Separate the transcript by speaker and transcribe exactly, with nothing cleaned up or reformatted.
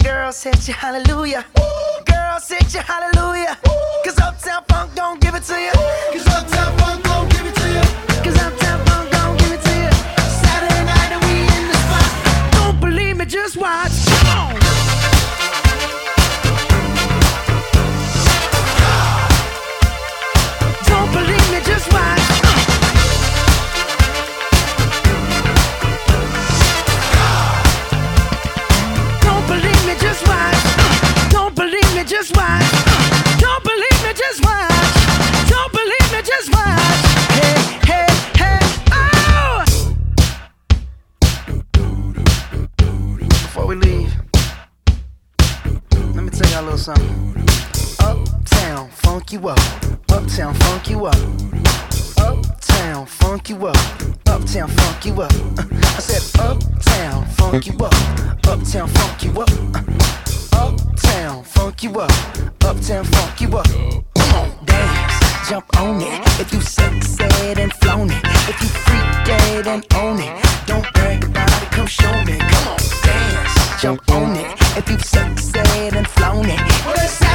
Speaker 1: Girls hit you hallelujah. Girls hit you hallelujah. Cause Uptown Funk don't give it to you. Cause Uptown Funk don't give it to you. Cause Uptown Funk don't give it to you. Saturday night and we in the spot. Don't believe me, just watch. Come on. Don't believe me, just watch. Don't believe me, just watch. Don't believe me, just watch. Don't believe me, just watch. Don't believe me, just watch. Hey, hey, hey, oh! Before we leave, let me tell y'all a little something. Uptown, funk you up. Uptown, funk you up. Uptown, funk you up. Uptown, funk you up. Uh, I said uptown, funk you up. Uptown, funk you up. Uh, uptown, funk you up. Uptown, funk you up. Come on, dance, jump on it. If you sexed and flown it, if you freak dead and own it, don't brag about it, come show me. Come on, dance, jump on it. If you sexed and flown it, well,